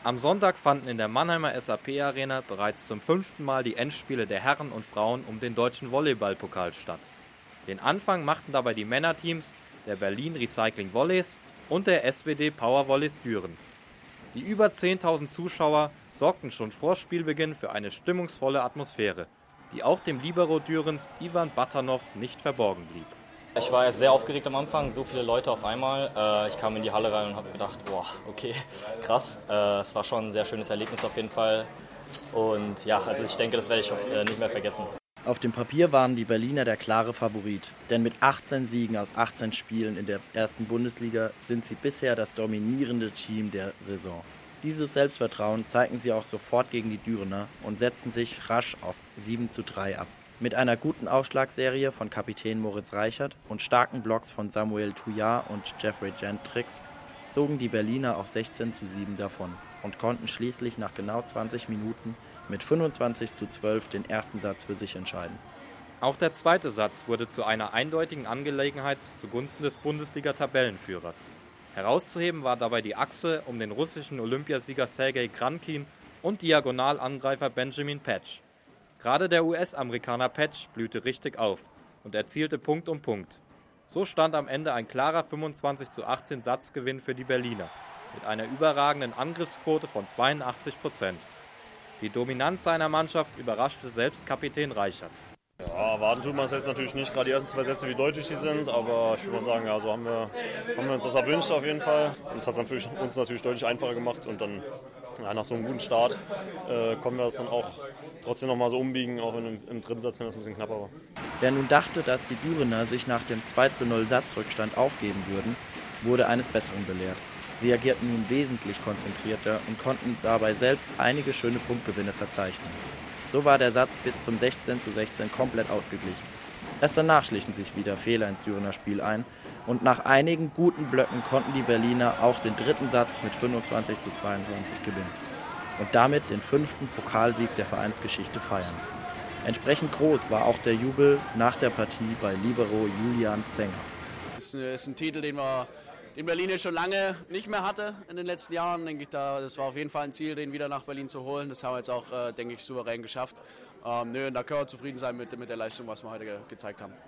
Am Sonntag fanden in der Mannheimer SAP-Arena bereits zum 5. Mal die Endspiele der Herren und Frauen um den deutschen Volleyballpokal statt. Den Anfang machten dabei die Männerteams der Berlin Recycling Volleys und der SWD Power Volleys Düren. Die über 10.000 Zuschauer sorgten schon vor Spielbeginn für eine stimmungsvolle Atmosphäre, die auch dem Libero Dürens Ivan Batanov nicht verborgen blieb. Ich war sehr aufgeregt am Anfang, so viele Leute auf einmal. Ich kam in die Halle rein und habe gedacht, boah, okay, krass. Es war schon ein sehr schönes Erlebnis auf jeden Fall. Und ja, also ich denke, das werde ich nicht mehr vergessen. Auf dem Papier waren die Berliner der klare Favorit, denn mit 18 Siegen aus 18 Spielen in der ersten Bundesliga sind sie bisher das dominierende Team der Saison. Dieses Selbstvertrauen zeigten sie auch sofort gegen die Dürener und setzten sich rasch auf 7:3 ab. Mit einer guten Aufschlagserie von Kapitän Moritz Reichert und starken Blocks von Samuel Touillard und Jeffrey Gentrix zogen die Berliner auch 16:7 davon und konnten schließlich nach genau 20 Minuten mit 25:12 den ersten Satz für sich entscheiden. Auch der zweite Satz wurde zu einer eindeutigen Angelegenheit zugunsten des Bundesliga-Tabellenführers. Herauszuheben war dabei die Achse um den russischen Olympiasieger Sergei Krankin und Diagonalangreifer Benjamin Patch. Gerade der US-Amerikaner Patch blühte richtig auf und erzielte Punkt um Punkt. So stand am Ende ein klarer 25:18 Satzgewinn für die Berliner mit einer überragenden Angriffsquote von 82%. Die Dominanz seiner Mannschaft überraschte selbst Kapitän Reichert. Ja, erwarten tut man es jetzt natürlich nicht, gerade die ersten 2 Sätze, wie deutlich die sind, aber ich würde mal sagen, ja, so haben wir uns das erwünscht auf jeden Fall. Und das hat es uns natürlich deutlich einfacher gemacht und dann nach so einem guten Start konnten wir das dann auch trotzdem noch mal so umbiegen, auch im dritten Satz, wenn das ein bisschen knapper war. Wer nun dachte, dass die Dürener sich nach dem 2:0 Satzrückstand aufgeben würden, wurde eines Besseren belehrt. Sie agierten nun wesentlich konzentrierter und konnten dabei selbst einige schöne Punktgewinne verzeichnen. So war der Satz bis zum 16:16 komplett ausgeglichen. Erst danach schlichen sich wieder Fehler ins Dürener Spiel ein und nach einigen guten Blöcken konnten die Berliner auch den dritten Satz mit 25:22 gewinnen und damit den 5. Pokalsieg der Vereinsgeschichte feiern. Entsprechend groß war auch der Jubel nach der Partie bei Libero Julian Zenger. Das ist ein Titel, den Berlin jetzt schon lange nicht mehr hatte in den letzten Jahren. Denke ich, das war auf jeden Fall ein Ziel, den wieder nach Berlin zu holen. Das haben wir jetzt auch, denke ich, souverän geschafft. Da können wir zufrieden sein mit der Leistung, was wir heute gezeigt haben.